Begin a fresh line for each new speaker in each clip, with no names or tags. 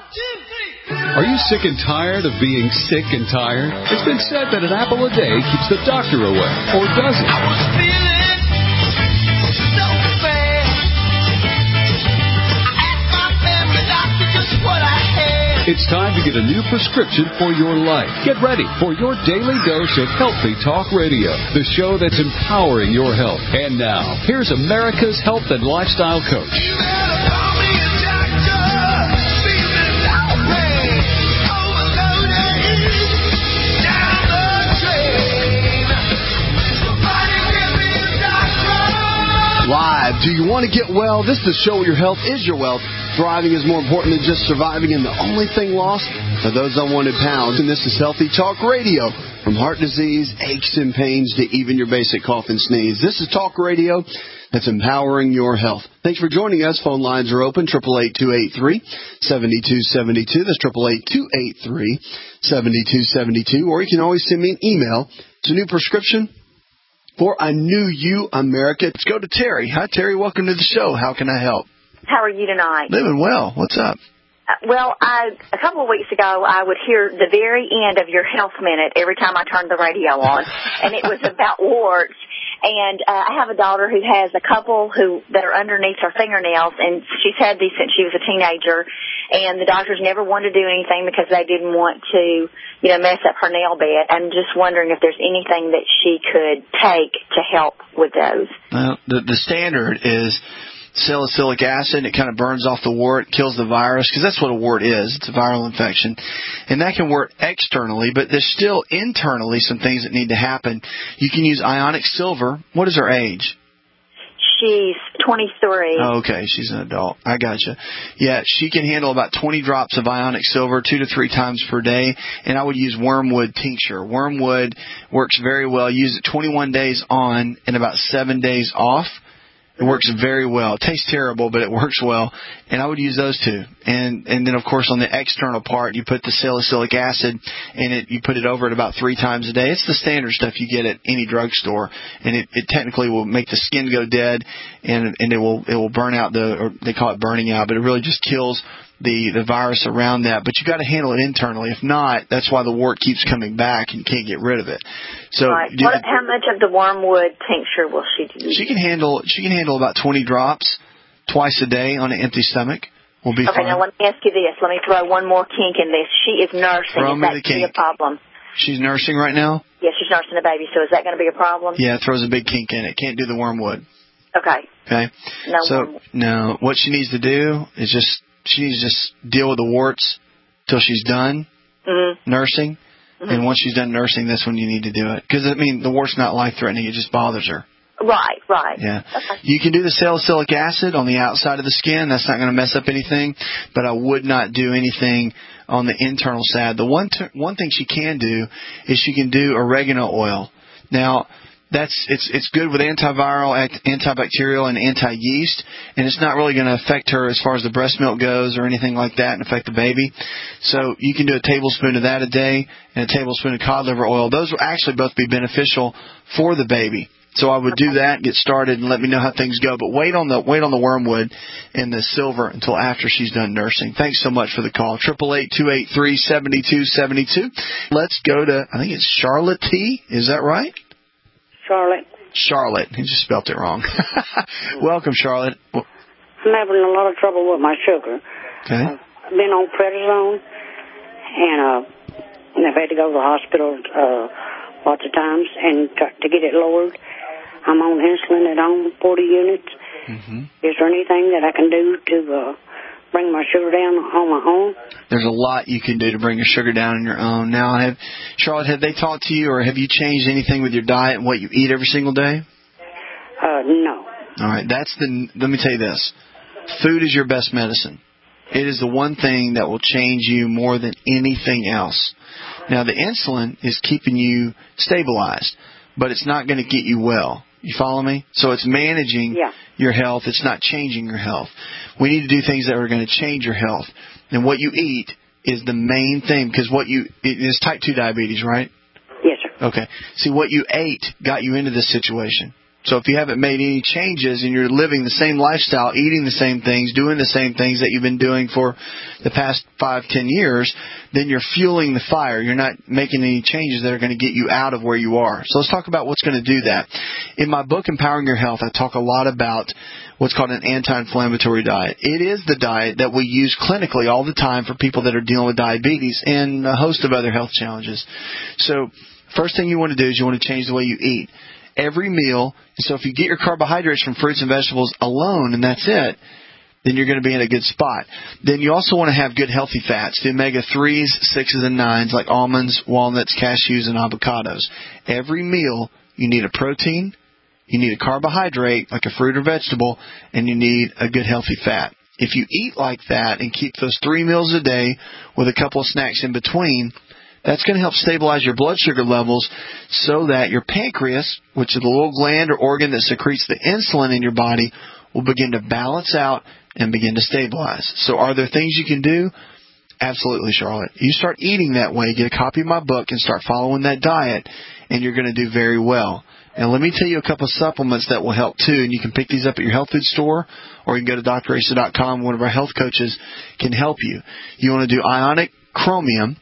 Are you sick and tired of being sick and tired? It's been said that an apple a day keeps the doctor away. Or does it?
I was feeling so bad. I asked my family doctor just what I had.
It's time to get a new prescription for your life. Get ready for your daily dose of Healthy Talk Radio, the show that's empowering your health. And now, here's America's health and lifestyle coach.
You better call me a doctor. Feeling so bad. Overloaded. Down the drain. Somebody give me a doctor.
Live. Do you want to get well? This is the show where your health is your wealth. Thriving is more important than just surviving, and the only thing lost are those unwanted pounds. And this is Healthy Talk Radio. From heart disease, aches and pains, to even your basic cough and sneeze. This is Talk Radio that's empowering your health. Thanks for joining us. Phone lines are open, 888-283-7272. That's 888-283-7272. Or you can always send me an email. It's a new prescription for I Knew You, America. Let's go to Terry. Hi, Terry. Welcome to the show. How can I help?
How are you tonight?
Living well. What's up?
Well, a couple of weeks ago, I would hear the very end of your Health Minute every time I turned the radio on, and it was about warts. And I have a daughter who has a couple that are underneath her fingernails, and she's had these since she was a teenager. And the doctors never wanted to do anything because they didn't want to, mess up her nail bed. I'm just wondering if there's anything that she could take to help with those.
Well, the standard is salicylic acid. It kind of burns off the wart, kills the virus, because that's what a wart is. It's a viral infection. And that can work externally, but there's still internally some things that need to happen. You can use ionic silver. What is her age?
She's 23.
Oh, okay. She's an adult. I gotcha. Yeah, she can handle about 20 drops of ionic silver 2 to 3 times per day, and I would use wormwood tincture. Wormwood works very well. Use it 21 days on and about 7 days off. It works very well. It tastes terrible, but it works well. And I would use those two. And then, of course, on the external part, you put the salicylic acid, and you put it over it about 3 times a day. It's the standard stuff you get at any drugstore. And it technically will make the skin go dead, and it will burn out or they call it burning out, but it really just kills the virus around that. But you got to handle it internally. If not, that's why the wart keeps coming back and you can't get rid of it. So
right. How much of the wormwood tincture will she do?
She can handle about 20 drops twice a day on an empty stomach. Will be fine.
Okay, now let me ask you this. Let me throw one more kink in this. She is nursing.
Throw
is that be a problem?
She's nursing right now?
Yes, she's nursing a baby. So is that going to be a problem?
Yeah, it throws a big kink in it. Can't do the wormwood.
Okay.
No. No. What she needs to do is she needs to just deal with the warts till she's done nursing. Mm-hmm. And once she's done nursing, that's when you need to do it. Because, the wart's not life-threatening. It just bothers her.
Right.
Yeah.
Okay.
You can do the salicylic acid on the outside of the skin. That's not going to mess up anything. But I would not do anything on the internal side. The one thing she can do is she can do oregano oil. Now, it's good with antiviral, antibacterial, and anti-yeast, and it's not really going to affect her as far as the breast milk goes or anything like that and affect the baby. So you can do a tablespoon of that a day and a tablespoon of cod liver oil. Those will actually both be beneficial for the baby. So I would do that, get started, and let me know how things go. But wait on the wormwood and the silver until after she's done nursing. Thanks so much for the call. 888-283-7272. Let's go to, I think it's Charlotte T. Is that right? Charlotte. He just spelt it wrong. Welcome, Charlotte.
I'm having a lot of trouble with my sugar.
Okay.
I've been on prednisone, and I've had to go to the hospital lots of times and to get it lowered. I'm on insulin at home, 40 units. Mm-hmm. Is there anything that I can do to bring my sugar down on my own?
There's a lot you can do to bring your sugar down on your own. Now, Charlotte, have they talked to you, or have you changed anything with your diet and what you eat every single day?
No.
All right. Let me tell you this. Food is your best medicine. It is the one thing that will change you more than anything else. Now, the insulin is keeping you stabilized, but it's not going to get you well. You follow me? So it's managing your health. It's not changing your health. We need to do things that are going to change your health. And what you eat is the main thing, because it is type 2 diabetes, right?
Yes, sir.
Okay. See, what you ate got you into this situation. So if you haven't made any changes and you're living the same lifestyle, eating the same things, doing the same things that you've been doing for the past 5-10 years, then you're fueling the fire. You're not making any changes that are going to get you out of where you are. So let's talk about what's going to do that. In my book, Empowering Your Health, I talk a lot about what's called an anti-inflammatory diet. It is the diet that we use clinically all the time for people that are dealing with diabetes and a host of other health challenges. So first thing you want to do is you want to change the way you eat. Every meal, so if you get your carbohydrates from fruits and vegetables alone and that's it, then you're going to be in a good spot. Then you also want to have good healthy fats, the omega-3s, 6s, and 9s like almonds, walnuts, cashews, and avocados. Every meal, you need a protein, you need a carbohydrate like a fruit or vegetable, and you need a good healthy fat. If you eat like that and keep those 3 meals a day with a couple of snacks in between, that's going to help stabilize your blood sugar levels so that your pancreas, which is the little gland or organ that secretes the insulin in your body, will begin to balance out and begin to stabilize. So are there things you can do? Absolutely, Charlotte. You start eating that way, get a copy of my book, and start following that diet, and you're going to do very well. And let me tell you a couple of supplements that will help, too. And you can pick these up at your health food store, or you can go to drasa.com. One of our health coaches can help you. You want to do ionic chromium,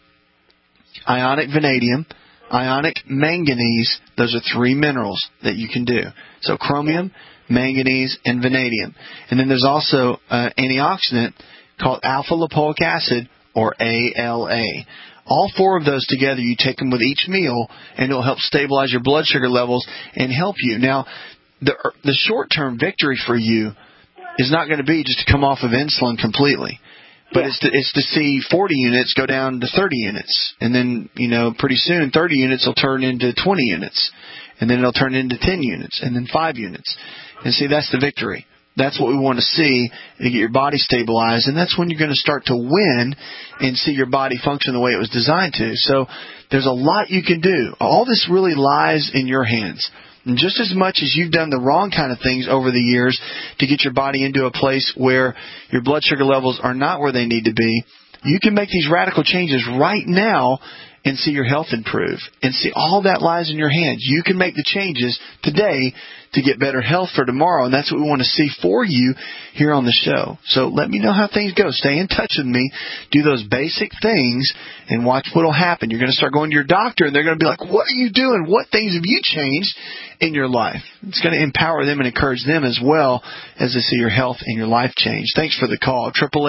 ionic vanadium, ionic manganese. Those are 3 minerals that you can do. So chromium, manganese, and vanadium. And then there's also an antioxidant called alpha-lipoic acid, or ALA. All 4 of those together, you take them with each meal, and it'll help stabilize your blood sugar levels and help you. Now, the short-term victory for you is not going to be just to come off of insulin completely. But it's to see 40 units go down to 30 units. And then, pretty soon 30 units will turn into 20 units. And then it'll turn into 10 units. And then 5 units. And see, that's the victory. That's what we want to see to get your body stabilized. And that's when you're going to start to win and see your body function the way it was designed to. So there's a lot you can do. All this really lies in your hands. And just as much as you've done the wrong kind of things over the years to get your body into a place where your blood sugar levels are not where they need to be, you can make these radical changes right now and see your health improve. And see, all that lies in your hands. You can make the changes today to get better health for tomorrow, and that's what we want to see for you here on the show. So let me know how things go. Stay in touch with me. Do those basic things and watch what will happen. You're going to start going to your doctor, and they're going to be like, what are you doing? What things have you changed in your life? It's going to empower them and encourage them as well as they see your health and your life change. Thanks for the call.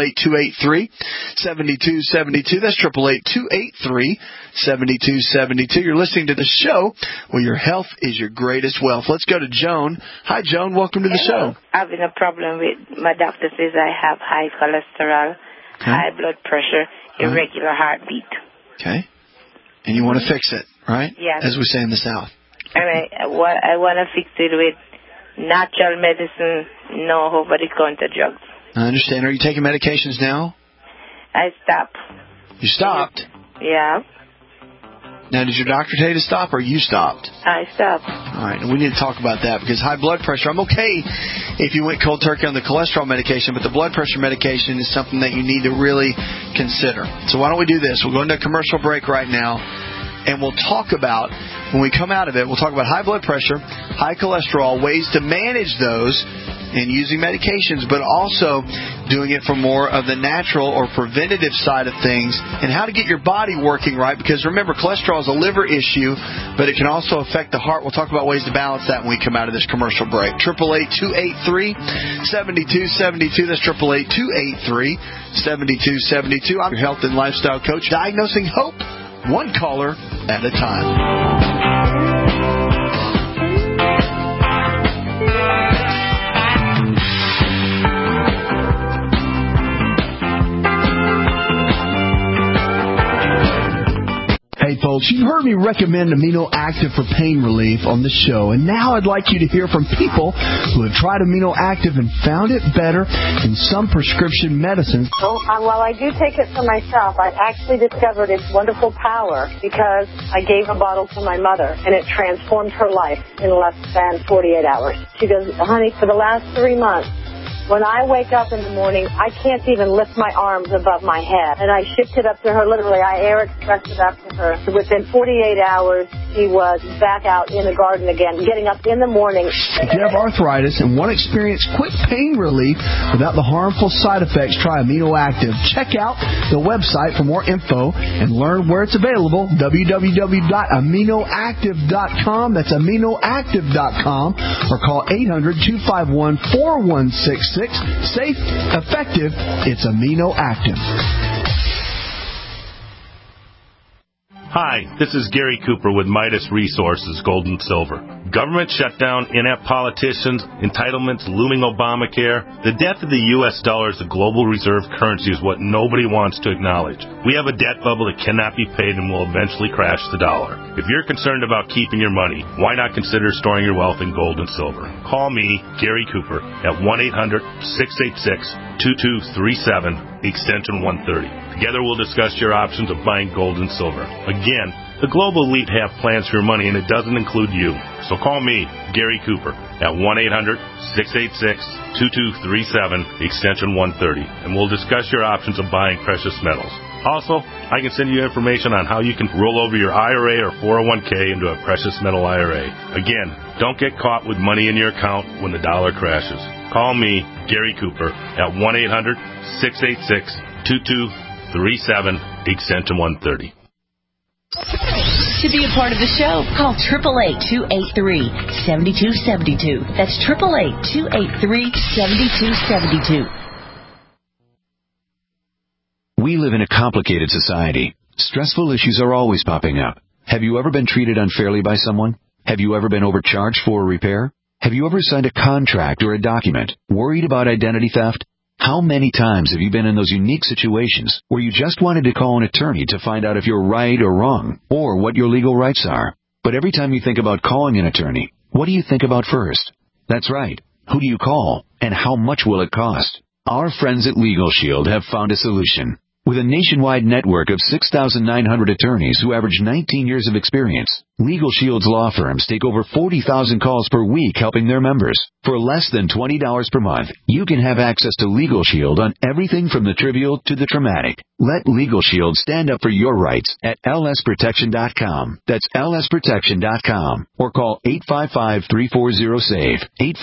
888-283-7272. That's 888-283-7272. You're listening to the show where your health is your greatest wealth. Let's go to Joan. Hi, Joan. Welcome to the show.
Having a problem with, my doctor says I have high cholesterol, high blood pressure, irregular heartbeat.
Okay. And you want to fix it, right?
Yes.
As we say in the South.
And I want to fix it with natural medicine, no over-the-counter drugs.
I understand. Are you taking medications now?
I stopped.
You stopped?
Yeah.
Now, did your doctor tell you to stop, or you stopped?
I stopped.
All right, and we need to talk about that, because high blood pressure, I'm okay if you went cold turkey on the cholesterol medication, but the blood pressure medication is something that you need to really consider. So why don't we do this? We'll go into a commercial break right now, and we'll talk about, when we come out of it, we'll talk about high blood pressure, high cholesterol, ways to manage those, and using medications, but also doing it for more of the natural or preventative side of things, and how to get your body working right, because remember, cholesterol is a liver issue, but it can also affect the heart. We'll talk about ways to balance that when we come out of this commercial break. 888-283-7272. That's 888-283-7272. I'm your health and lifestyle coach, diagnosing hope, one caller at a time.
Hey folks, you've heard me recommend Amino Active for pain relief on the show, and now I'd like you to hear from people who have tried Amino Active and found it better than some prescription medicines.
While I do take it for myself, I actually discovered its wonderful power because I gave a bottle to my mother, and it transformed her life in less than 48 hours. She goes, honey, for the last 3 months, when I wake up in the morning, I can't even lift my arms above my head. And I shipped it up to her, literally. I air expressed it up to her. Within 48 hours, energy was back out in the garden again, getting up in the morning.
If you have arthritis and want to experience quick pain relief without the harmful side effects, try Amino Active. Check out the website for more info and learn where it's available, www.aminoactive.com. That's aminoactive.com, or call 800-251-4166. Safe, effective, it's Amino Active.
Hi, this is Gary Cooper with Midas Resources, Gold and Silver. Government shutdown, inept politicians, entitlements, looming Obamacare. The death of the U.S. dollar as a global reserve currency is what nobody wants to acknowledge. We have a debt bubble that cannot be paid and will eventually crash the dollar. If you're concerned about keeping your money, why not consider storing your wealth in gold and silver? Call me, Gary Cooper, at 1-800-686-2237, extension 130. Together we'll discuss your options of buying gold and silver. Again, the global elite have plans for your money, and it doesn't include you. So call me, Gary Cooper, at 1-800-686-2237, extension 130, and we'll discuss your options of buying precious metals. Also, I can send you information on how you can roll over your IRA or 401k into a precious metal IRA. Again, don't get caught with money in your account when the dollar crashes. Call me, Gary Cooper, at 1-800-686-2237, extension 130.
To be a part of the show, call 888-283-7272. That's 888-283-7272.
We live in a complicated society. Stressful issues are always popping up. Have you ever been treated unfairly by someone? Have you ever been overcharged for a repair? Have you ever signed a contract or a document worried about identity theft? How many times have you been in those unique situations where you just wanted to call an attorney to find out if you're right or wrong, or what your legal rights are? But every time you think about calling an attorney, what do you think about first? That's right. Who do you call, and how much will it cost? Our friends at Legal Shield have found a solution. With a nationwide network of 6,900 attorneys who average 19 years of experience, Legal Shield's law firms take over 40,000 calls per week helping their members. For less than $20 per month, you can have access to Legal Shield on everything from the trivial to the traumatic. Let Legal Shield stand up for your rights at lsprotection.com. That's lsprotection.com. Or call 855-340-SAVE,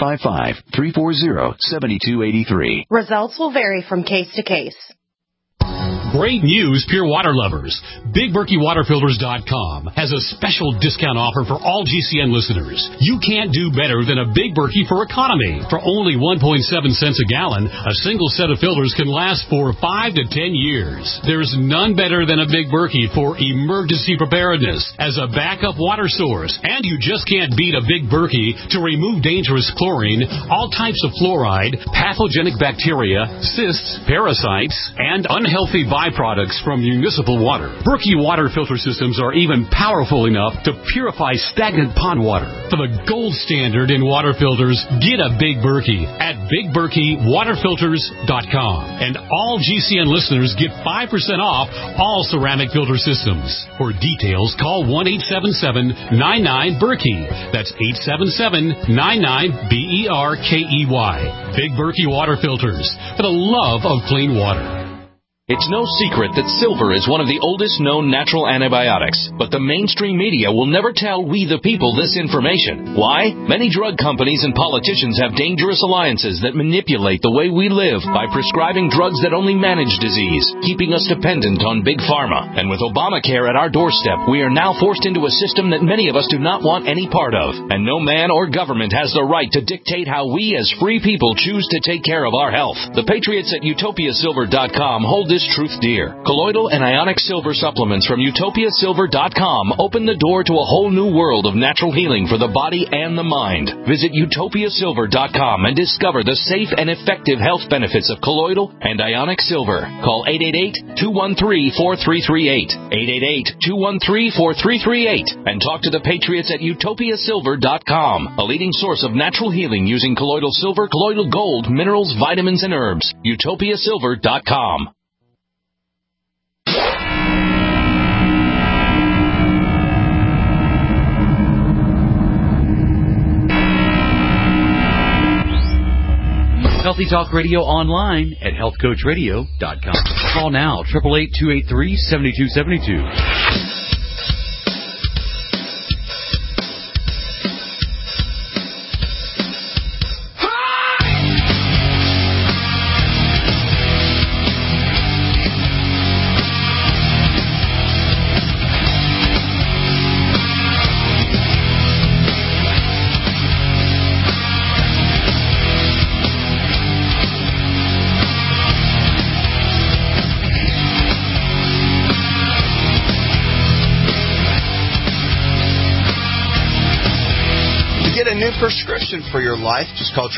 855-340-7283.
Results will vary from case to case.
Great news, pure water lovers. BigBerkeyWaterFilters.com has a special discount offer for all GCN listeners. You can't do better than a Big Berkey for economy. For only 1.7 cents a gallon, a single set of filters can last for 5 to 10 years. There's none better than a Big Berkey for emergency preparedness as a backup water source. And you just can't beat a Big Berkey to remove dangerous chlorine, all types of fluoride, pathogenic bacteria, cysts, parasites, and unhealthy byproducts from municipal water. Berkey water filter systems are even powerful enough to purify stagnant pond water. For the gold standard in water filters, get a Big Berkey at BigBerkeyWaterFilters.com. And all GCN listeners get 5% off all ceramic filter systems. For details, call 1-877-99-BERKEY. That's 877-99-BERKEY. Big Berkey Water Filters, for the love of clean water.
It's no secret that silver is one of the oldest known natural antibiotics, but the mainstream media will never tell we the people this information. Why? Many drug companies and politicians have dangerous alliances that manipulate the way we live by prescribing drugs that only manage disease, keeping us dependent on big pharma. And with Obamacare at our doorstep, we are now forced into a system that many of us do not want any part of. And no man or government has the right to dictate how we as free people choose to take care of our health. The patriots at UtopiaSilver.com hold this truth dear. Colloidal and ionic silver supplements from UtopiaSilver.com open the door to a whole new world of natural healing for the body and the mind. Visit UtopiaSilver.com and discover the safe and effective health benefits of colloidal and ionic silver. Call 888-213-4338, 888-213-4338, and talk to the patriots at UtopiaSilver.com, a leading source of natural healing using colloidal silver, colloidal gold, minerals, vitamins, and herbs. UtopiaSilver.com.
Healthy Talk Radio online at healthcoachradio.com. Call now, 888-283-7272.
prescription for your life. Just call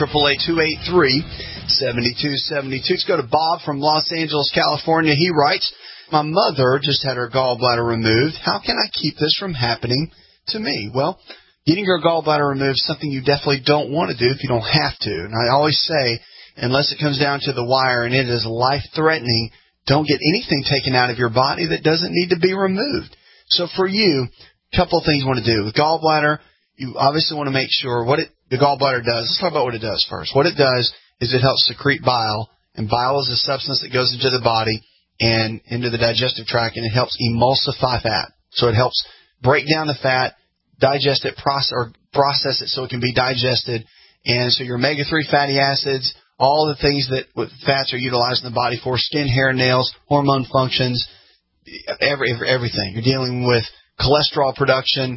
888-283-7272. Let's go to Bob from Los Angeles, California. He writes, my mother just had her gallbladder removed. How can I keep this from happening to me? Well, getting your gallbladder removed is something you definitely don't want to do if you don't have to. And I always say, unless it comes down to the wire and it is life-threatening, don't get anything taken out of your body that doesn't need to be removed. So for you, a couple of things you want to do. With gallbladder, you obviously want to make sure the gallbladder does. Let's talk about what it does first. What it does is it helps secrete bile, and bile is a substance that goes into the body and into the digestive tract, and it helps emulsify fat. So it helps break down the fat, digest it, process it so it can be digested. And so your omega-3 fatty acids, all the things that fats are utilized in the body for, skin, hair, nails, hormone functions, everything. You're dealing with cholesterol production.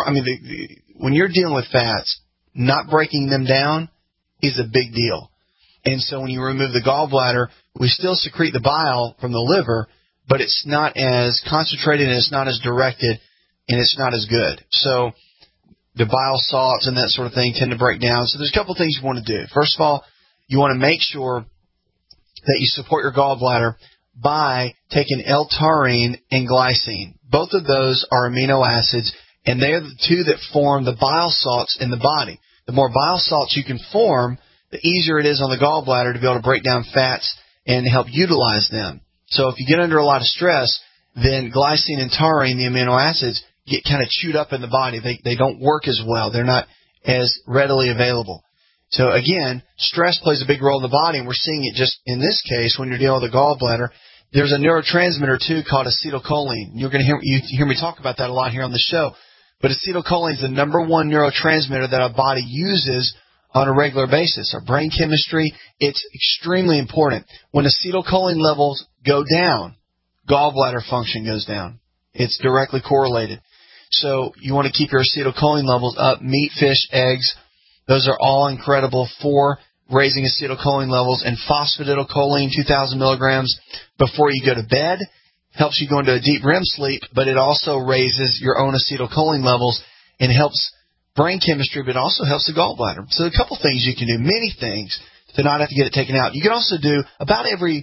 When you're dealing with fats, not breaking them down is a big deal. And so when you remove the gallbladder, we still secrete the bile from the liver, but it's not as concentrated and it's not as directed and it's not as good. So the bile salts and that sort of thing tend to break down. So there's a couple of things you want to do. First of all, you want to make sure that you support your gallbladder by taking L-taurine and glycine. Both of those are amino acids, and they're the two that form the bile salts in the body. The more bile salts you can form, the easier it is on the gallbladder to be able to break down fats and help utilize them. So if you get under a lot of stress, then glycine and taurine, the amino acids, get kind of chewed up in the body. They don't work as well. They're not as readily available. So again, stress plays a big role in the body, and we're seeing it just in this case when you're dealing with a gallbladder. There's a neurotransmitter, too, called acetylcholine. You're going to hear me talk about that a lot here on the show. But acetylcholine is the number one neurotransmitter that our body uses on a regular basis. Our brain chemistry, it's extremely important. When acetylcholine levels go down, gallbladder function goes down. It's directly correlated. So you want to keep your acetylcholine levels up. Meat, fish, eggs, those are all incredible for raising acetylcholine levels. And phosphatidylcholine, 2,000 milligrams before you go to bed, helps you go into a deep REM sleep, but it also raises your own acetylcholine levels and helps brain chemistry, but also helps the gallbladder. So a couple things you can do, many things, to not have to get it taken out. You can also do about every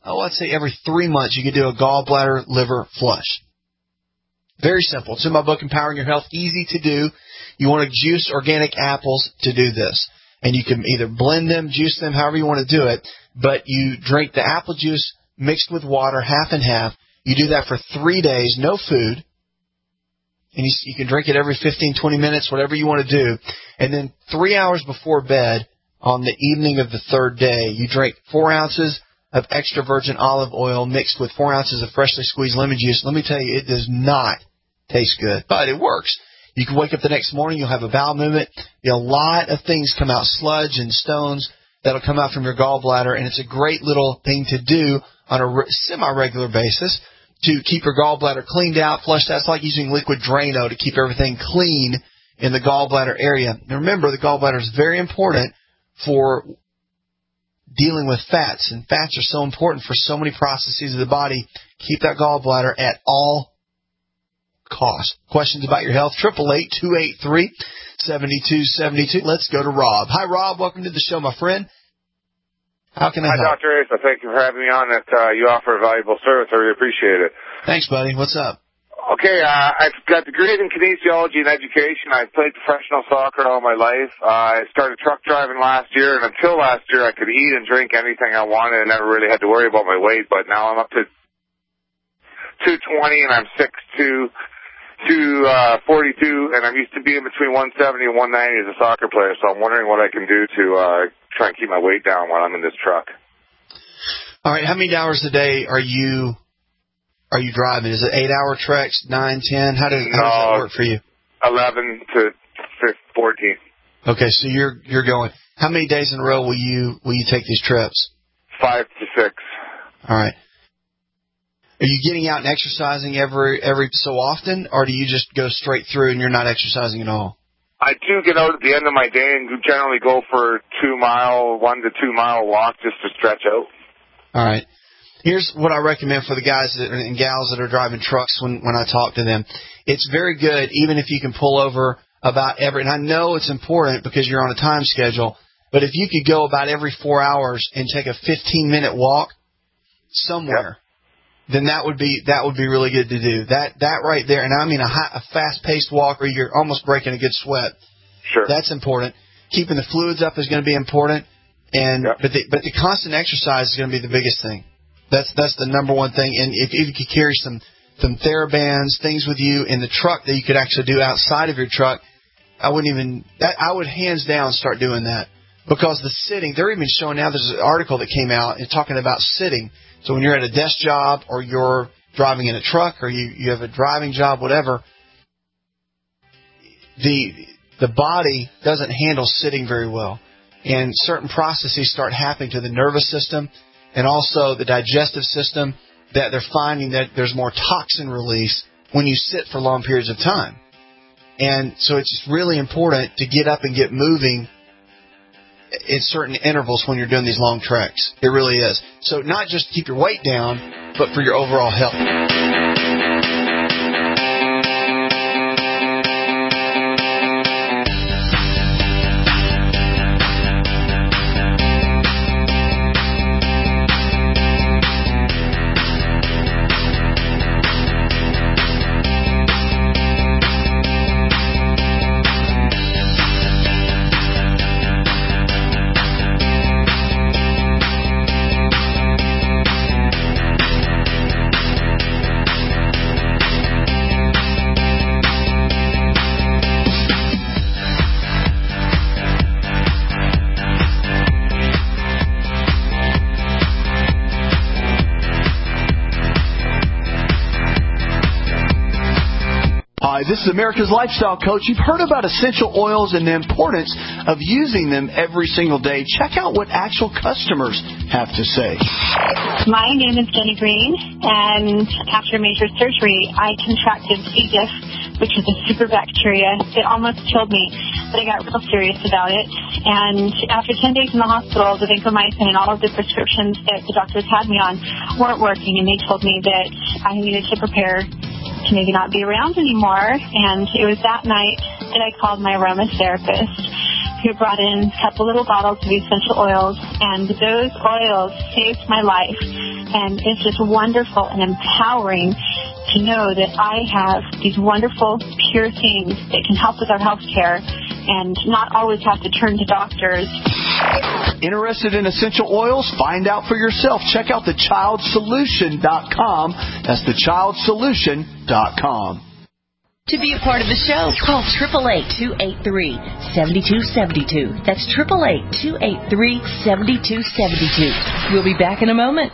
3 months, you can do a gallbladder liver flush. Very simple. It's in my book, Empowering Your Health. Easy to do. You want to juice organic apples to do this. And you can either blend them, juice them, however you want to do it. But you drink the apple juice mixed with water, half and half. You do that for 3 days, no food. And you can drink it every 15, 20 minutes, whatever you want to do. And then 3 hours before bed on the evening of the third day, you drink 4 ounces of extra virgin olive oil mixed with 4 ounces of freshly squeezed lemon juice. Let me tell you, it does not taste good, but it works. You can wake up the next morning, you'll have a bowel movement. A lot of things come out, sludge and stones that'll come out from your gallbladder, and it's a great little thing to do on a semi-regular basis to keep your gallbladder cleaned out, flushed out. It's like using liquid Drano to keep everything clean in the gallbladder area. And remember, the gallbladder is very important for dealing with fats, and fats are so important for so many processes of the body. Keep that gallbladder at all costs. Questions about your health? 888-283-7272. Let's go to Rob. Hi, Rob. Welcome to the show, my friend. How can I help?
Hi, Dr. Asa. Thank you for having me on. You offer a valuable service. I really appreciate it.
Thanks, buddy. What's up?
Okay, I've got degrees in kinesiology and education. I've played professional soccer all my life. I started truck driving last year, and until last year I could eat and drink anything I wanted and never really had to worry about my weight. But now I'm up to 220, and I'm 6'2", 242, and I'm used to being between 170 and 190 as a soccer player. So I'm wondering what I can do to try and keep my weight down while I'm in this truck.
All right, how many hours a day are you driving? Is it 8-hour treks, 9, 10? How does that work for you? 11 to 14. Okay, so you're going. How many days in a row will you take these trips? 5 to 6. All right. Are you getting out and exercising every so often, or do you just go straight through and you're not exercising at all? I do get out at the end of my day and generally go for 1 to 2 mile walk just to stretch out. All right. Here's what I recommend for the guys and gals that are driving trucks when I talk to them. It's very good, even if you can pull over about and I know it's important because you're on a time schedule, but if you could go about every 4 hours and take a 15-minute walk somewhere, then that would be really good to do. That right there, and I mean a fast-paced walk where you're almost breaking a good sweat.
Sure.
That's important. Keeping the fluids up is going to be important, but the constant exercise is going to be the biggest thing. That's the number one thing. And if you could carry some TheraBands, things with you in the truck that you could actually do outside of your truck, I would hands down start doing that, because the sitting, they're even showing now, there's an article that came out and talking about sitting. So when you're at a desk job or you're driving in a truck or you have a driving job, whatever, the body doesn't handle sitting very well. And certain processes start happening to the nervous system and also the digestive system that they're finding that there's more toxin release when you sit for long periods of time. And so it's just really important to get up and get moving in certain intervals when you're doing these long treks. It really is. So not just to keep your weight down, but for your overall health. This is America's Lifestyle Coach. You've heard about essential oils and the importance of using them every single day. Check out what actual customers have to say.
My name is Jenny Green, and after major surgery, I contracted C. diff, which is a super bacteria. It almost killed me, but I got real serious about it. And after 10 days in the hospital, the vancomycin and all of the prescriptions that the doctors had me on weren't working, and they told me that I needed to prepare to maybe not be around anymore. And it was that night that I called my aromatherapist, who brought in a couple little bottles of essential oils, and those oils saved my life. And it's just wonderful and empowering to know that I have these wonderful, pure things that can help with our health care and not always have to turn to doctors.
Interested in essential oils? Find out for yourself. Check out thechildsolution.com. That's thechildsolution.com.
To be a part of the show, call 888-283-7272. That's 888-283-7272. We'll be back in a moment.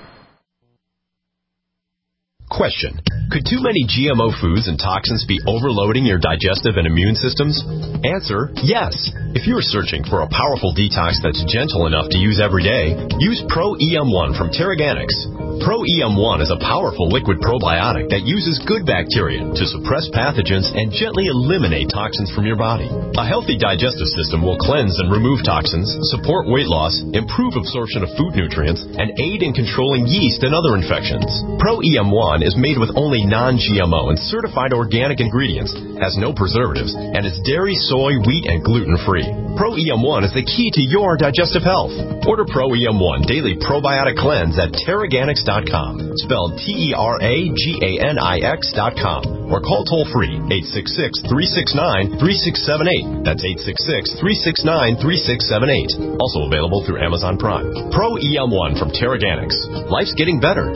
Question: could too many GMO foods and toxins be overloading your digestive and immune systems? Answer: yes. If you're searching for a powerful detox that's gentle enough to use every day, use Pro EM1 from Teraganix. Pro EM1 is a powerful liquid probiotic that uses good bacteria to suppress pathogens and gently eliminate toxins from your body. A healthy digestive system will cleanse and remove toxins, support weight loss, improve absorption of food nutrients, and aid in controlling yeast and other infections. Pro EM1 is made with only non-GMO and certified organic ingredients, has no preservatives, and is dairy, soy, wheat, and gluten-free. Pro EM1 is the key to your digestive health. Order Pro EM1 Daily Probiotic Cleanse at Teraganix.com, spelled Teraganix.com, or call toll-free 866-369-3678. That's 866-369-3678. Also available through Amazon Prime. Pro EM1 from Teraganix. Life's getting better.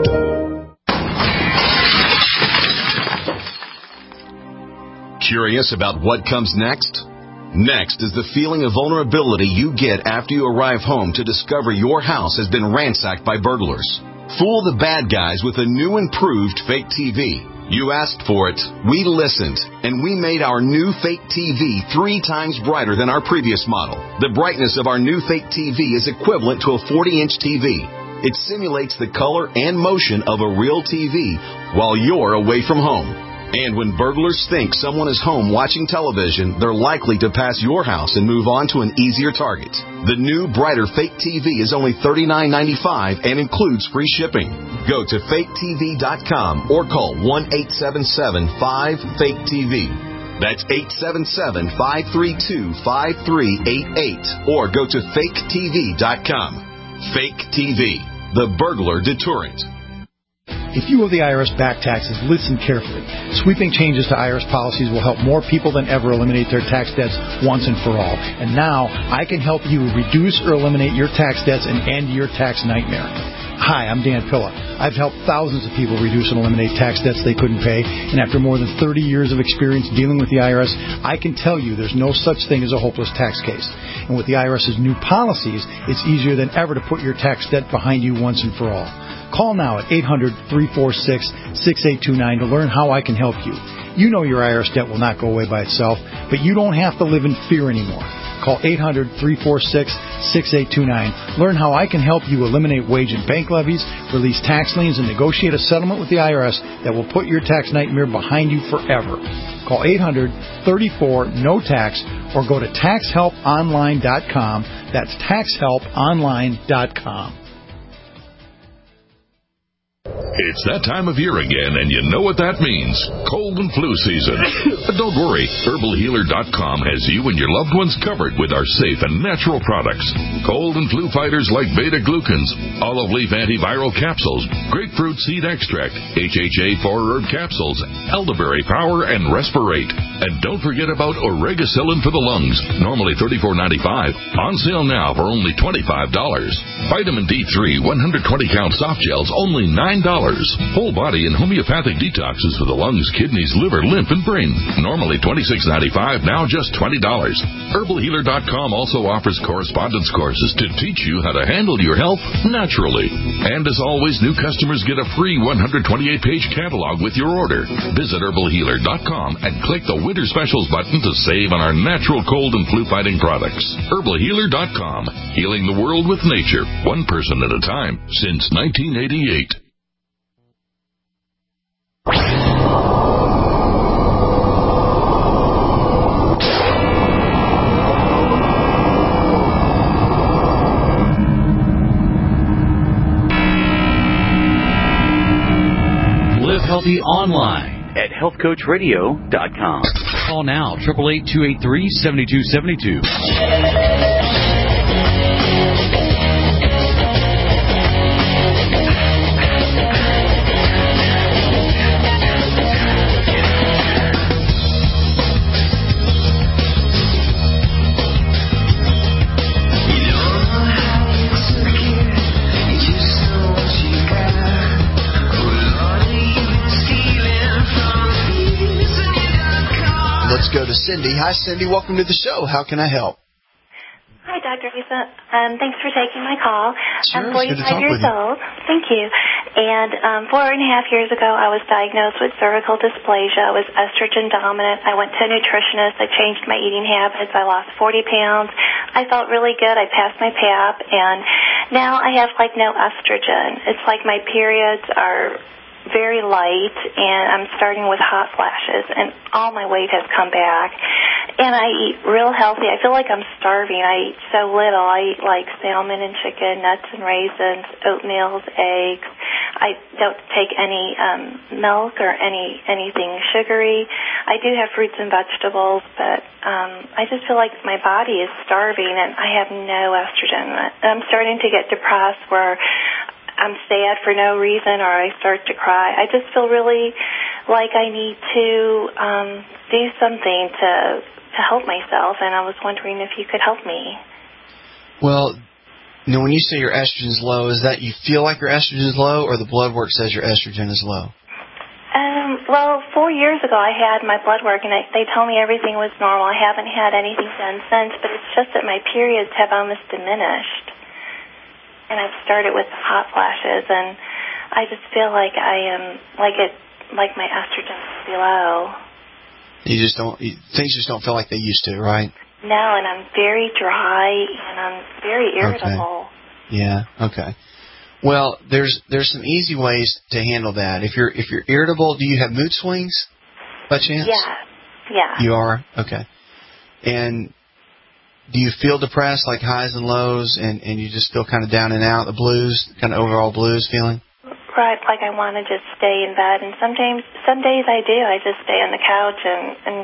Curious about what comes next? Next is the feeling of vulnerability you get after you arrive home to discover your house has been ransacked by burglars. Fool the bad guys with a new improved fake TV. You asked for it, we listened, and we made our new fake TV 3 times brighter than our previous model. The brightness of our new fake TV is equivalent to a 40-inch TV. It simulates the color and motion of a real TV while you're away from home. And when burglars think someone is home watching television, they're likely to pass your house and move on to an easier target. The new, brighter fake TV is only $39.95 and includes free shipping. Go to faketv.com or call 1-877-5-FAKE-TV. That's 877-532-5388 or go to faketv.com. Fake TV, the burglar deterrent.
If you owe the IRS back taxes, listen carefully. Sweeping changes to IRS policies will help more people than ever eliminate their tax debts once and for all. And now, I can help you reduce or eliminate your tax debts and end your tax nightmare. Hi, I'm Dan Pilla. I've helped thousands of people reduce and eliminate tax debts they couldn't pay, and after more than 30 years of experience dealing with the IRS, I can tell you there's no such thing as a hopeless tax case. And with the IRS's new policies, it's easier than ever to put your tax debt behind you once and for all. Call now at 800-346-6829 to learn how I can help you. You know your IRS debt will not go away by itself, but you don't have to live in fear anymore. Call 800-346-6829. Learn how I can help you eliminate wage and bank levies, release tax liens, and negotiate a settlement with the IRS that will put your tax nightmare behind you forever. Call 800-34-NO-TAX or go to taxhelponline.com. That's taxhelponline.com.
It's that time of year again, and you know what that means. Cold and flu season. But don't worry. HerbalHealer.com has you and your loved ones covered with our safe and natural products. Cold and flu fighters like beta-glucans, olive leaf antiviral capsules, grapefruit seed extract, HHA 4-herb capsules, elderberry power, and Respirate. And don't forget about Oregacillin for the lungs, normally $34.95. On sale now for only $25. Vitamin D3 120-count soft gels, only $9. Whole body and homeopathic detoxes for the lungs, kidneys, liver, lymph, and brain. Normally $26.95, now just $20. HerbalHealer.com also offers correspondence courses to teach you how to handle your health naturally. And as always, new customers get a free 128-page catalog with your order. Visit HerbalHealer.com and click the Winter Specials button to save on our natural cold and flu-fighting products. HerbalHealer.com, healing the world with nature, one person at a time, since 1988.
Live healthy online at healthcoachradio.com. Call now, 888-283-7272.
Let's go to Cindy. Hi, Cindy. Welcome to the show. How can I help?
Hi, Dr. Lisa. Thanks for taking my call.
Sure,
I'm 45 years old. Thank you. And 4.5 years ago, I was diagnosed with cervical dysplasia. I was estrogen dominant. I went to a nutritionist. I changed my eating habits. I lost 40 pounds. I felt really good. I passed my PAP, and now I have like no estrogen. It's like my periods are very light, and I'm starting with hot flashes, and all my weight has come back. And I eat real healthy. I feel like I'm starving. I eat so little. I eat like salmon and chicken, nuts and raisins, oatmeals, eggs. I don't take any milk or anything sugary. I do have fruits and vegetables, but I just feel like my body is starving, and I have no estrogen. I'm starting to get depressed where I'm sad for no reason, or I start to cry. I just feel really like I need to do something to help myself, and I was wondering if you could help me.
Well, you know, when you say your estrogen is low, is that you feel like your estrogen is low, or the blood work says your estrogen is low?
Well, 4 years ago I had my blood work, and they told me everything was normal. I haven't had anything done since, but it's just that my periods have almost diminished. And I've started with hot flashes, and I just feel like I am like my estrogen is below. Things just don't feel like they used to, right? No, and I'm very dry, and I'm very irritable.
Okay. Yeah. Okay. Well, there's some easy ways to handle that. If you're irritable, do you have mood swings by chance?
Yeah.
You are? Okay. And do you feel depressed, like highs and lows, and you just feel kind of down and out, the blues, kind of overall blues feeling?
Right, like I want to just stay in bed. And some days I do. I just stay on the couch and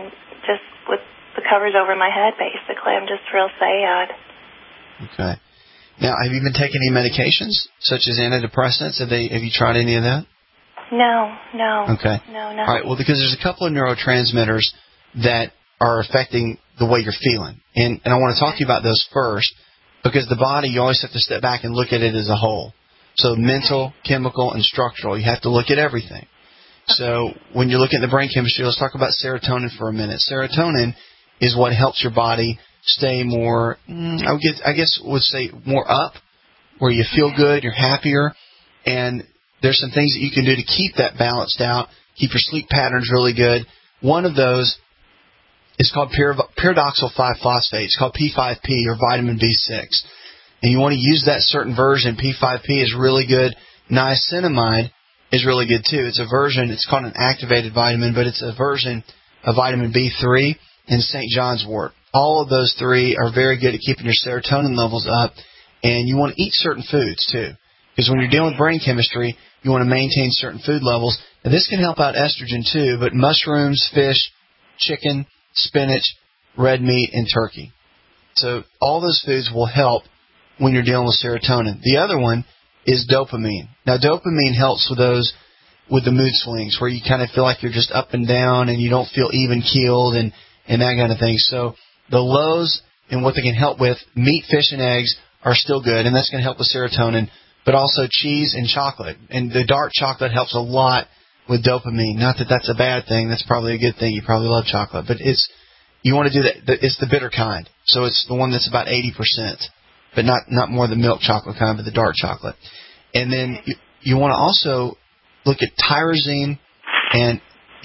just with the covers over my head, basically. I'm just real sad.
Okay. Now, have you been taking any medications, such as antidepressants? Have you tried any of that?
No.
Okay.
No.
All right, well, because there's a couple of neurotransmitters that are affecting the way you're feeling. And I want to talk to you about those first, because the body, you always have to step back and look at it as a whole. So mental, chemical, and structural, you have to look at everything. So when you're looking at the brain chemistry, let's talk about serotonin for a minute. Serotonin is what helps your body stay more, I guess would say more up, where you feel good, you're happier, and there's some things that you can do to keep that balanced out, keep your sleep patterns really good. One of those is called pyridoxal 5-phosphate. It's called P5P, or vitamin B6. And you want to use that certain version. P5P is really good. Niacinamide is really good too. It's a version, it's called an activated vitamin, but it's a version of vitamin B3 and St. John's wort. All of those three are very good at keeping your serotonin levels up. And you want to eat certain foods too. Because when you're dealing with brain chemistry, you want to maintain certain food levels. And this can help out estrogen too, but mushrooms, fish, chicken, spinach, red meat, and turkey. So all those foods will help when you're dealing with serotonin. The other one is dopamine. Now, dopamine helps with those with the mood swings, where you kind of feel like you're just up and down and you don't feel even-keeled and that kind of thing. So the lows and what they can help with, meat, fish, and eggs are still good, and that's going to help with serotonin, but also cheese and chocolate. And the dark chocolate helps a lot with dopamine. Not that that's a bad thing. That's probably a good thing. You probably love chocolate. But you want to do that. It's the bitter kind. So it's the one that's about 80%, but not more the milk chocolate kind, but the dark chocolate. And then you want to also look at tyrosine and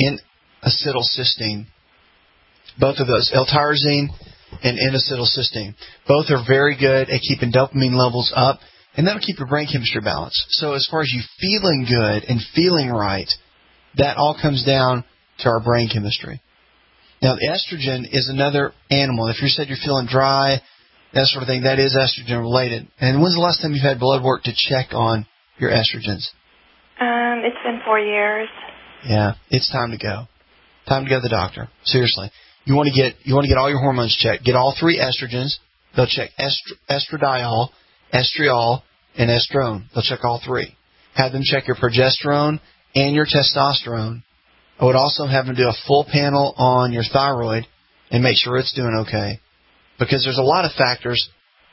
N-acetylcysteine. Both of those, L-tyrosine and N-acetylcysteine. Both are very good at keeping dopamine levels up, and that'll keep your brain chemistry balanced. So as far as you feeling good and feeling right, that all comes down to our brain chemistry. Now, the estrogen is another animal. If you said you're feeling dry, that sort of thing, that is estrogen related. And when's the last time you've had blood work to check on your estrogens?
It's been 4 years.
Yeah, it's time to go. Time to go to the doctor. Seriously. You want to get all your hormones checked. Get all three estrogens. They'll check estradiol, estriol, and estrone. They'll check all three. Have them check your progesterone and your testosterone. I would also have them do a full panel on your thyroid and make sure it's doing okay. Because there's a lot of factors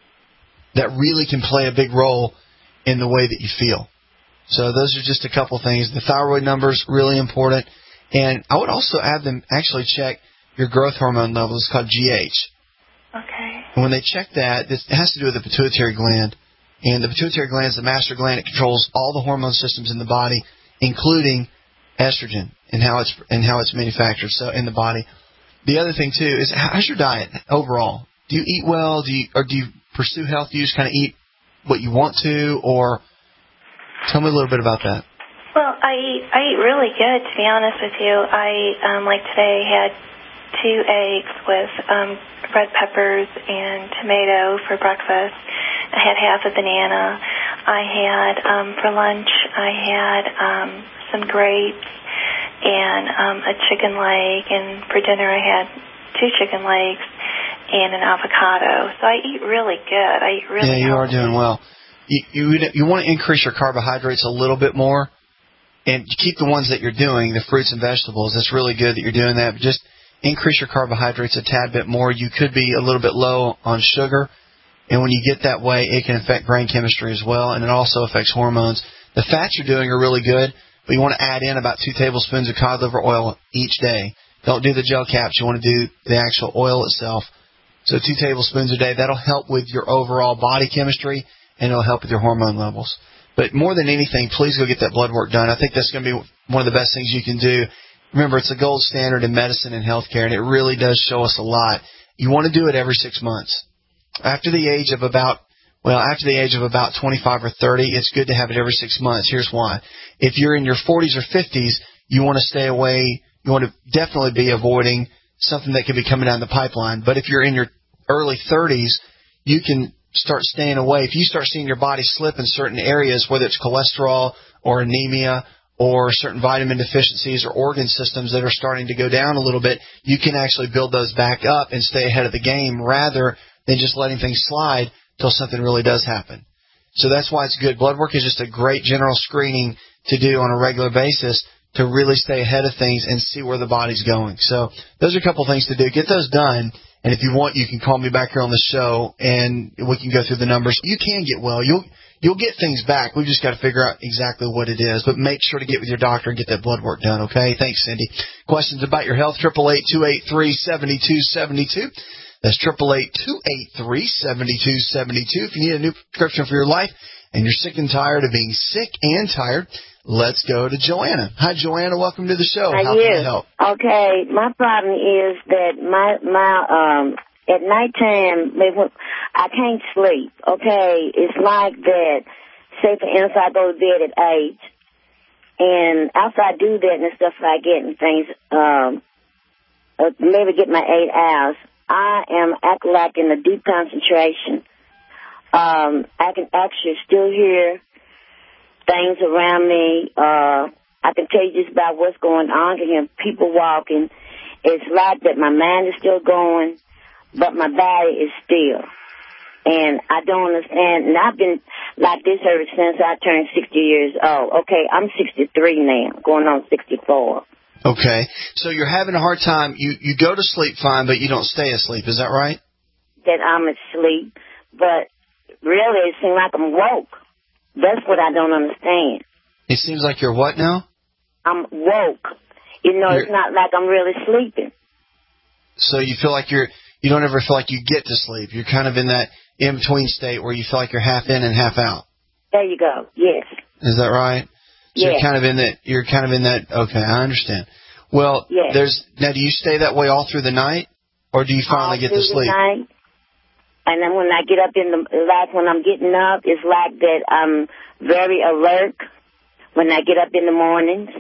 that really can play a big role in the way that you feel. So those are just a couple things. The thyroid numbers, really important. And I would also have them actually check your growth hormone levels. It's called GH.
Okay.
And when they check that, it has to do with the pituitary gland. And the pituitary gland is the master gland. It controls all the hormone systems in the body, including estrogen and how it's manufactured in the body. The other thing too is, how's your diet overall? Do you eat well? Do you pursue health? Do you just kind of eat what you want to, or tell me a little bit about that.
Well, I eat really good, to be honest with you. I like today had 2 eggs with red peppers and tomato for breakfast. I had half a banana. I had for lunch I had some grapes and a chicken leg, and for dinner I had 2 chicken legs and an avocado. So I eat really good. I eat really
healthy. You are doing well. You want to increase your carbohydrates a little bit more, and keep the ones that you're doing, the fruits and vegetables. That's really good that you're doing that. But just increase your carbohydrates a tad bit more. You could be a little bit low on sugar, and when you get that way, it can affect brain chemistry as well, and it also affects hormones. The fats you're doing are really good, but you want to add in about 2 tablespoons of cod liver oil each day. Don't do the gel caps. You want to do the actual oil itself. So 2 tablespoons a day. That'll help with your overall body chemistry, and it'll help with your hormone levels. But more than anything, please go get that blood work done. I think that's going to be one of the best things you can do. Remember, it's a gold standard in medicine and healthcare, and it really does show us a lot. You want to do it every 6 months. After the age of about 25 or 30, it's good to have it every 6 months. Here's why. If you're in your 40s or 50s, you want to stay away. You want to definitely be avoiding something that could be coming down the pipeline. But if you're in your early 30s, you can start staying away. If you start seeing your body slip in certain areas, whether it's cholesterol or anemia or certain vitamin deficiencies or organ systems that are starting to go down a little bit, you can actually build those back up and stay ahead of the game rather than just letting things slide till something really does happen. So that's why it's good. Blood work is just a great general screening to do on a regular basis to really stay ahead of things and see where the body's going. So those are a couple things to do. Get those done. And if you want, you can call me back here on the show and we can go through the numbers. You can get well. You'll get things back. We've just got to figure out exactly what it is. But make sure to get with your doctor and get that blood work done, okay? Thanks, Cindy. Questions about your health, 888-283-7272. That's 888-283-7272. If you need a new prescription for your life and you're sick and tired of being sick and tired, let's go to Joanna. Hi, Joanna. Welcome to the show. How can I help?
Okay. My problem is that my at nighttime, I can't sleep, okay? It's like that, say, for instance, I go to bed at 8, and after I do that and stuff like that and things, maybe get my 8 hours, I am acting like in a deep concentration. I can actually still hear things around me. I can tell you just about what's going on. I can hear people walking. It's like that my mind is still going, but my body is still. And I don't understand. And I've been like this ever since I turned 60 years old. Okay, I'm 63 now, going on 64.
Okay. So you're having a hard time. You go to sleep fine, but you don't stay asleep. Is that right?
That I'm asleep. But really, it seems like I'm woke. That's what I don't understand.
It seems like you're what now?
I'm woke. It's not like I'm really sleeping.
So you feel like you don't ever feel like you get to sleep. You're kind of in that in-between state where you feel like you're half in and half out.
There you go. Yes.
Is that right? So
yes.
You're kind of in that. Okay, I understand. Well,
yes.
Now, do you stay that way all through the night, or do you finally get to sleep?
All through the night. And then when I get up when I'm getting up, it's like that I'm very alert when I get up in the mornings.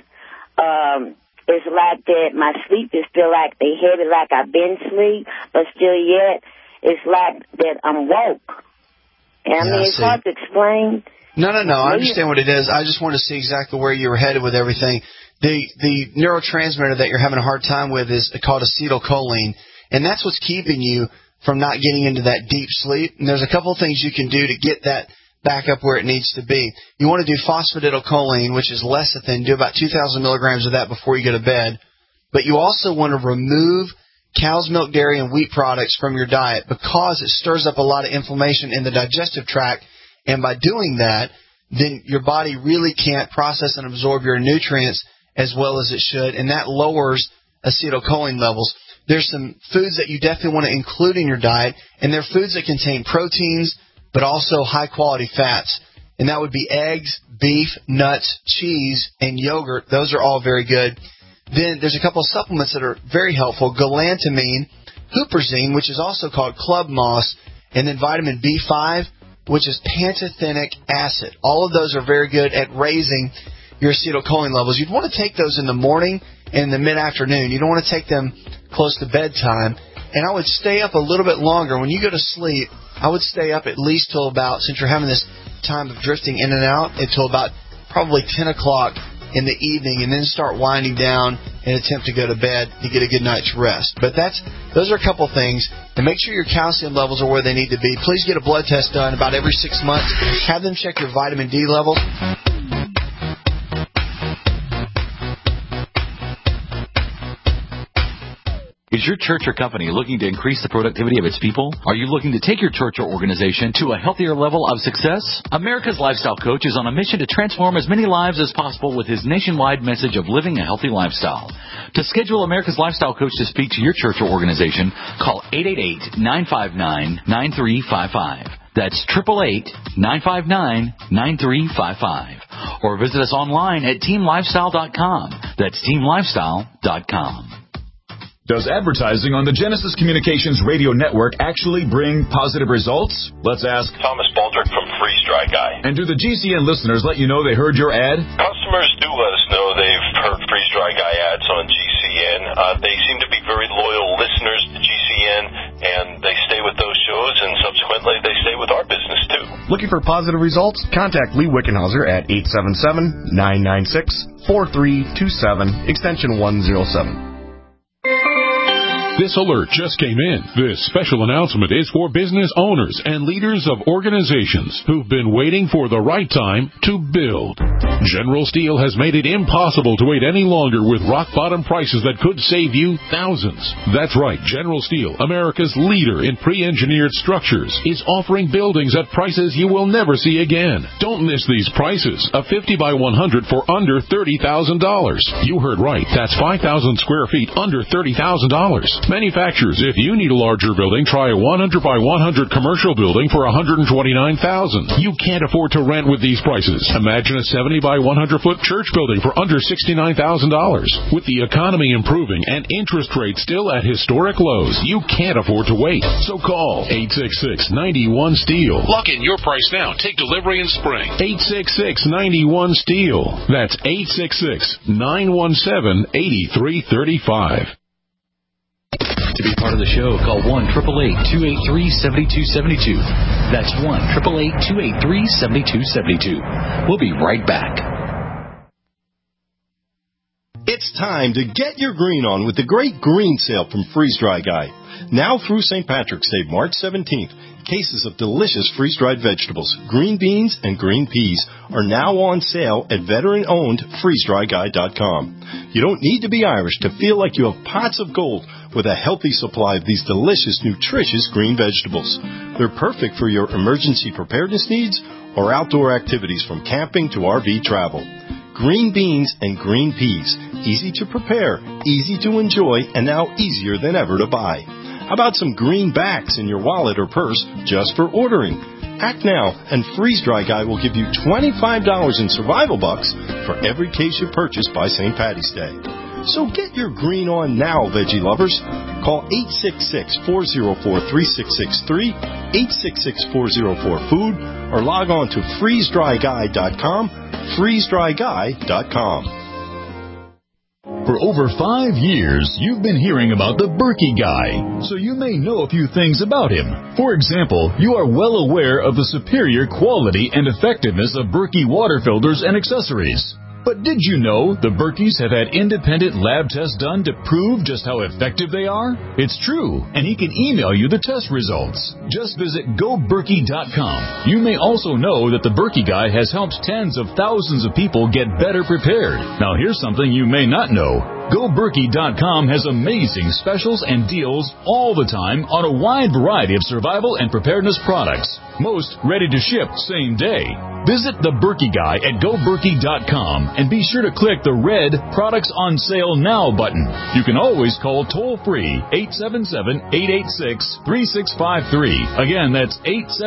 It's like that my sleep is still like they heavy, like I've been asleep, but still yet it's like that I'm woke. And it's hard to explain.
No. I understand what it is. I just want to see exactly where you were headed with everything. The neurotransmitter that you're having a hard time with is called acetylcholine, and that's what's keeping you from not getting into that deep sleep. And there's a couple of things you can do to get that back up where it needs to be. You want to do phosphatidylcholine, which is lecithin. Do about 2,000 milligrams of that before you go to bed. But you also want to remove cow's milk, dairy, and wheat products from your diet because it stirs up a lot of inflammation in the digestive tract. And by doing that, then your body really can't process and absorb your nutrients as well as it should, and that lowers acetylcholine levels. There's some foods that you definitely want to include in your diet, and they're foods that contain proteins, but also high-quality fats. And that would be eggs, beef, nuts, cheese, and yogurt. Those are all very good. Then there's a couple of supplements that are very helpful. Galantamine, huperzine, which is also called club moss, and then vitamin B5, which is pantothenic acid. All of those are very good at raising your acetylcholine levels. You'd want to take those in the morning and in the mid-afternoon. You don't want to take them close to bedtime. And I would stay up a little bit longer. When you go to sleep, I would stay up at least till about, since you're having this time of drifting in and out, until about probably 10 o'clock in the evening, and then start winding down and attempt to go to bed to get a good night's rest. But those are a couple things. And make sure your calcium levels are where they need to be. Please get a blood test done about every 6 months. Have them check your vitamin D levels.
Is your church or company looking to increase the productivity of its people? Are you looking to take your church or organization to a healthier level of success? America's Lifestyle Coach is on a mission to transform as many lives as possible with his nationwide message of living a healthy lifestyle. To schedule America's Lifestyle Coach to speak to your church or organization, call 888-959-9355. That's 888-959-9355. Or visit us online at teamlifestyle.com. That's teamlifestyle.com.
Does advertising on the Genesis Communications radio network actually bring positive results? Let's ask
Thomas Baldrick from Freeze Dry Guy.
And do the GCN listeners let you know they heard your ad?
Customers do let us know they've heard Freeze Dry Guy ads on GCN. They seem to be very loyal listeners to GCN, and they stay with those shows, and subsequently they stay with our business too.
Looking for positive results? Contact Lee Wickenhauser at 877-996-4327, extension 107.
This alert just came in. This special announcement is for business owners and leaders of organizations who've been waiting for the right time to build. General Steel has made it impossible to wait any longer with rock-bottom prices that could save you thousands. That's right, General Steel, America's leader in pre-engineered structures, is offering buildings at prices you will never see again. Don't miss these prices. A 50 by 100 for under $30,000. You heard right. That's 5,000 square feet under $30,000. Manufacturers, if you need a larger building, try a 100 by 100 commercial building for $129,000. You can't afford to rent with these prices. Imagine a 70 by 100 foot church building for under $69,000. With the economy improving and interest rates still at historic lows, you can't afford to wait. So call 866-91-STEEL. Lock in your price now. Take delivery in spring. 866-91-STEEL. That's 866-917-8335.
To be part of the show, call 1-888-283-7272. That's 1-888-283-7272. We'll be right back.
It's time to get your green on with the great green sale from Freeze Dry Guy. Now through St. Patrick's Day, March 17th, cases of delicious freeze-dried vegetables, green beans, and green peas are now on sale at veteran-owned freezedryguy.com. You don't need to be Irish to feel like you have pots of gold with a healthy supply of these delicious, nutritious green vegetables. They're perfect for your emergency preparedness needs or outdoor activities from camping to RV travel. Green beans and green peas, easy to prepare, easy to enjoy, and now easier than ever to buy. How about some greenbacks in your wallet or purse just for ordering? Act now, and Freeze Dry Guy will give you $25 in survival bucks for every case you purchase by St. Patty's Day. So get your green on now, veggie lovers. Call 866-404-3663, 866-404-FOOD, or log on to freezedryguy.com, freezedryguy.com.
For over 5 years, you've been hearing about the Berkey Guy, so you may know a few things about him. For example, you are well aware of the superior quality and effectiveness of Berkey water filters and accessories. But did you know the Berkeys have had independent lab tests done to prove just how effective they are? It's true, and he can email you the test results. Just visit GoBerkey.com. You may also know that the Berkey Guy has helped tens of thousands of people get better prepared. Now here's something you may not know. GoBerkey.com has amazing specials and deals all the time on a wide variety of survival and preparedness products. Most ready to ship same day. Visit the Berkey Guy at GoBerkey.com and be sure to click the red Products on Sale Now button. You can always call toll-free 877-886-3653. Again, that's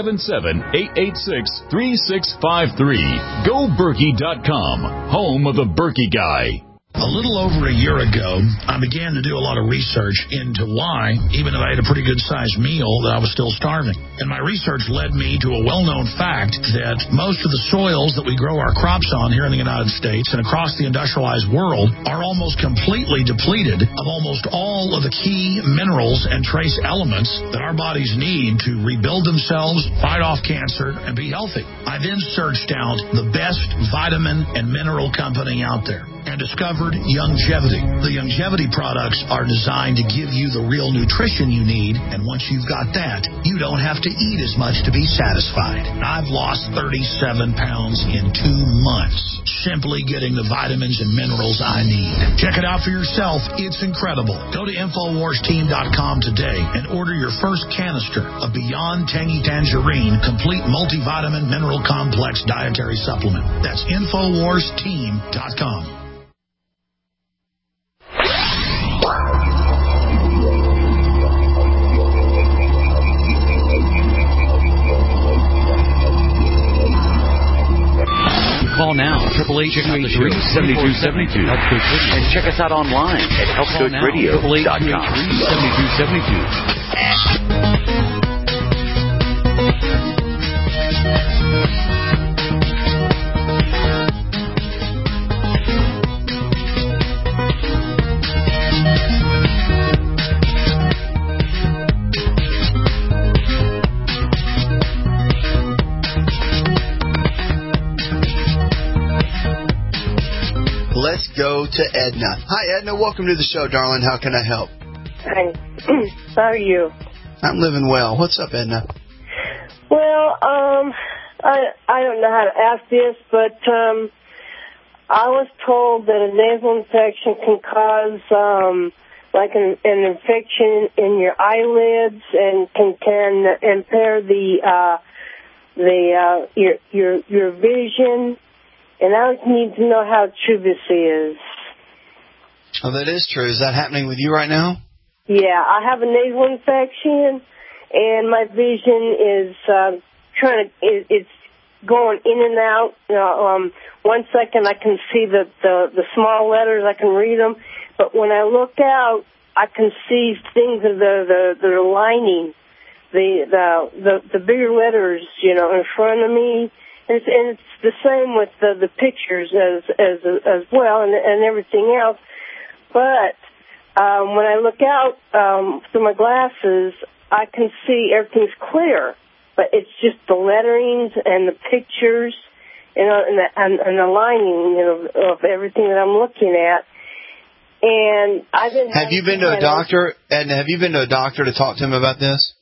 877-886-3653. GoBerkey.com, home of the Berkey Guy.
A little over a year ago, I began to do a lot of research into why, even if I had a pretty good-sized meal, that I was still starving. And my research led me to a well-known fact that most of the soils that we grow our crops on here in the United States and across the industrialized world are almost completely depleted of almost all of the key minerals and trace elements that our bodies need to rebuild themselves, fight off cancer, and be healthy. I then searched out the best vitamin and mineral company out there and discovered Youngevity. The Youngevity products are designed to give you the real nutrition you need, and once you've got that, you don't have to eat as much to be satisfied. I've lost 37 pounds in 2 months, simply getting the vitamins and minerals I need. Check it out for yourself. It's incredible. Go to InfoWarsTeam.com today and order your first canister of Beyond Tangy Tangerine Complete Multivitamin Mineral Complex Dietary Supplement. That's InfoWarsTeam.com.
Call now, 888-283-7272. And check us out online at healthcoachradio.com.
888-283-7272.
Let's go to Edna. Hi, Edna. Welcome to the show, darling. How can I help?
Hi. How are you?
I'm living well. What's up, Edna?
Well, I don't know how to ask this, but I was told that a nasal infection can cause like an infection in your eyelids and can impair your vision. And I need to know how true this is.
Oh, that is true. Is that happening with you right now?
Yeah, I have a nasal infection, and my vision is it's going in and out. 1 second I can see the small letters, I can read them, but when I look out, I can see things of the lining, the bigger letters, in front of me. And it's the same with the pictures as well and everything else. But when I look out through my glasses, I can see everything's clear. But it's just the letterings and the pictures, and the lining, of everything that I'm looking at. And I've been.
Have you been to a doctor? And have you been to a doctor to talk to him about this?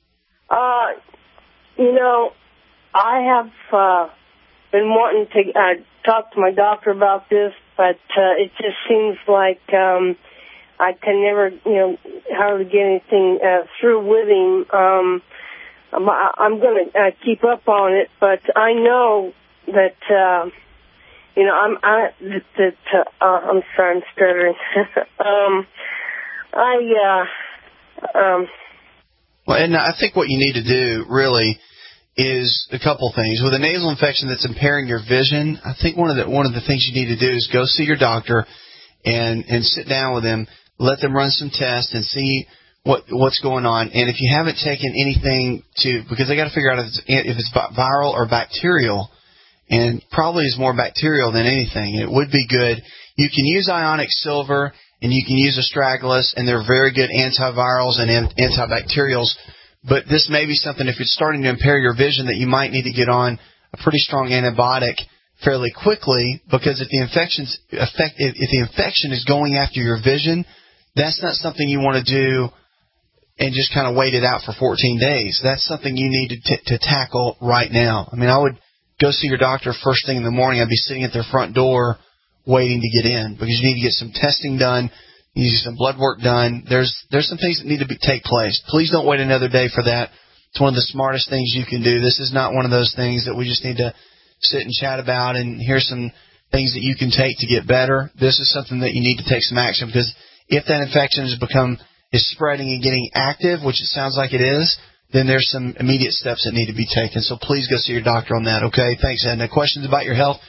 I have been wanting to talk to my doctor about this, but it just seems like I can never, hardly get anything through with him. I'm going to keep up on it, but I know that, I'm sorry, I'm stuttering.
Well, and I think what you need to do really is a couple things. With a nasal infection that's impairing your vision, I think one of the things you need to do is go see your doctor and sit down with him, let them run some tests and see what's going on. And if you haven't taken anything because they got to figure out if it's viral or bacterial, and probably is more bacterial than anything. It would be good. You can use Ionic Silver and you can use Astragalus, and they're very good antivirals and antibacterials. But this may be something, if it's starting to impair your vision, that you might need to get on a pretty strong antibiotic fairly quickly, because if the infection is going after your vision, that's not something you want to do and just kind of wait it out for 14 days. That's something you need to tackle right now. I mean, I would go see your doctor first thing in the morning. I'd be sitting at their front door waiting to get in, because you need to get some testing done. You need some blood work done. There's some things that need to take place. Please don't wait another day for that. It's one of the smartest things you can do. This is not one of those things that we just need to sit and chat about and here's some things that you can take to get better. This is something that you need to take some action, because if that infection is spreading and getting active, which it sounds like it is, then there's some immediate steps that need to be taken. So please go see your doctor on that, okay? Thanks, Edna. Questions about your health?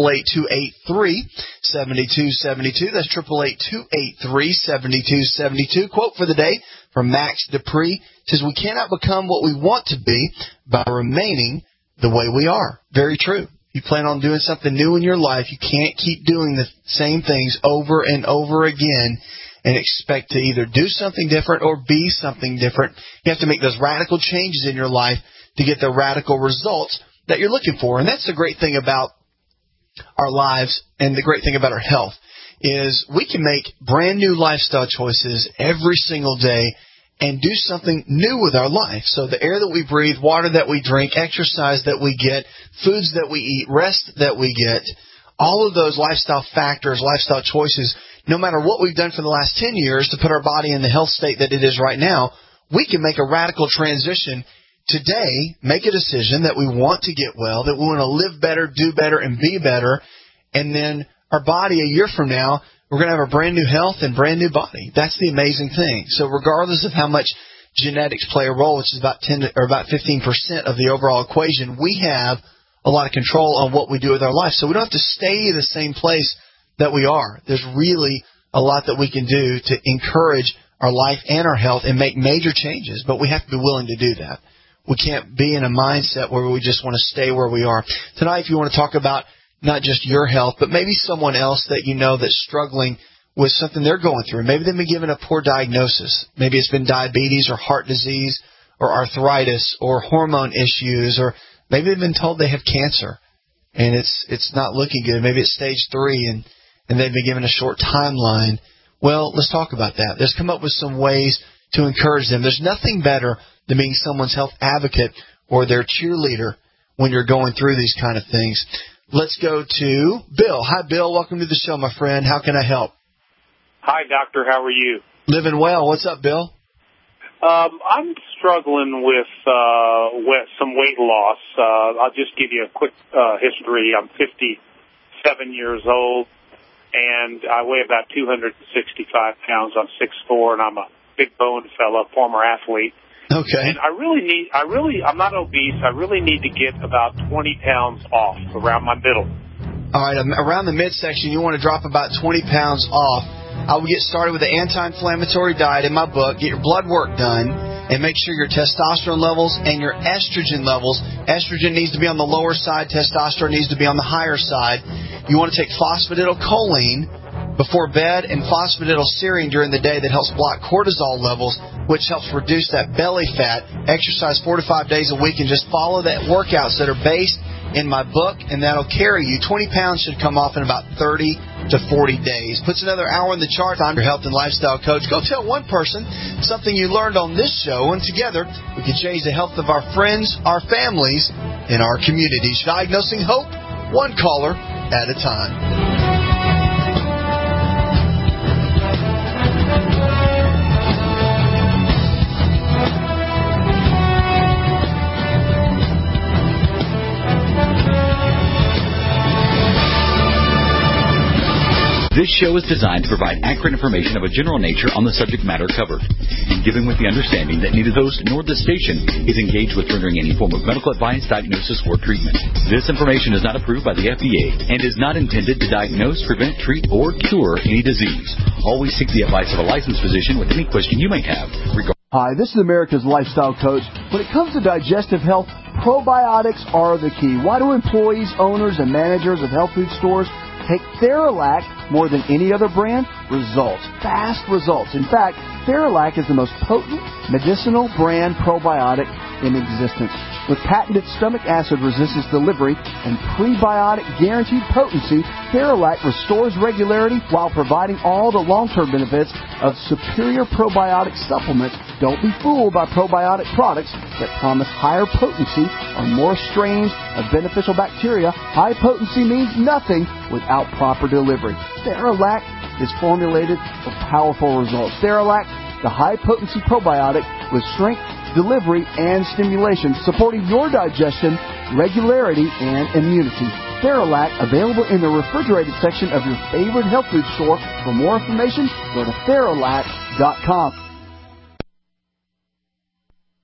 888-283-7272. That's 888-283-7272. Quote for the day from Max Dupree. It says, "We cannot become what we want to be by remaining the way we are." Very true. You plan on doing something new in your life, you can't keep doing the same things over and over again and expect to either do something different or be something different. You have to make those radical changes in your life to get the radical results that you're looking for. And that's the great thing about our lives, and the great thing about our health, is we can make brand new lifestyle choices every single day and do something new with our life. So the air that we breathe, water that we drink, exercise that we get, foods that we eat, rest that we get, all of those lifestyle factors, lifestyle choices, no matter what we've done for the last 10 years to put our body in the health state that it is right now, we can make a radical transition today, make a decision that we want to get well, that we want to live better, do better, and be better, and then our body a year from now, we're going to have a brand new health and brand new body. That's the amazing thing. So regardless of how much genetics play a role, which is about 15% of the overall equation, we have a lot of control on what we do with our life. So we don't have to stay the same place that we are. There's really a lot that we can do to encourage our life and our health and make major changes, but we have to be willing to do that. We can't be in a mindset where we just want to stay where we are. Tonight, if you want to talk about not just your health, but maybe someone else that you know that's struggling with something they're going through. Maybe they've been given a poor diagnosis. Maybe it's been diabetes or heart disease or arthritis or hormone issues, or maybe they've been told they have cancer and it's not looking good. Maybe it's stage 3 and and they've been given a short timeline. Well, let's talk about that. Let's come up with some ways to encourage them. There's nothing better than being someone's health advocate or their cheerleader when you're going through these kind of things. Let's go to Bill. Hi, Bill. Welcome to the show, my friend. How can I help?
Hi, doctor. How are you?
Living well. What's up, Bill?
I'm struggling with some weight loss. I'll just give you a quick history. I'm 57 years old, and I weigh about 265 pounds. I'm 6'4", and I'm a big boned fella, former athlete.
Okay.
And I'm not obese. I really need to get about 20 pounds off around my middle.
All right, around the midsection, you want to drop about 20 pounds off. I would get started with the anti-inflammatory diet in my book, get your blood work done, and make sure your testosterone levels and your estrogen levels. Estrogen needs to be on the lower side. Testosterone needs to be on the higher side. You want to take phosphatidylcholine before bed and phosphatidylserine during the day that helps block cortisol levels, which helps reduce that belly fat. Exercise 4 to 5 days a week and just follow that workouts that are based in my book, and that'll carry you. 20 pounds should come off in about 30 to 40 days. Puts another hour in the chart. I'm your health and lifestyle coach. Go tell one person something you learned on this show, and together we can change the health of our friends, our families, and our communities. Diagnosing hope, one caller at a time.
This show is designed to provide accurate information of a general nature on the subject matter covered, and given with the understanding that neither the host nor the station is engaged with rendering any form of medical advice, diagnosis, or treatment. This information is not approved by the FDA and is not intended to diagnose, prevent, treat, or cure any disease. Always seek the advice of a licensed physician with any question you may have regarding.
Hi, this is America's Lifestyle Coach. When it comes to digestive health, probiotics are the key. Why do employees, owners, and managers of health food stores take Theralac more than any other brand? Results. Fast results. In fact, Theralac is the most potent medicinal brand probiotic in existence. With patented stomach acid resistance delivery and prebiotic guaranteed potency, Theralac restores regularity while providing all the long-term benefits of superior probiotic supplements. Don't be fooled by probiotic products that promise higher potency or more strains of beneficial bacteria. High potency means nothing without proper delivery. Theralac is formulated for powerful results. Theralac, the high-potency probiotic with strength, delivery, and stimulation, supporting your digestion, regularity, and immunity. Theralac, available in the refrigerated section of your favorite health food store. For more information, go to Theralac.com.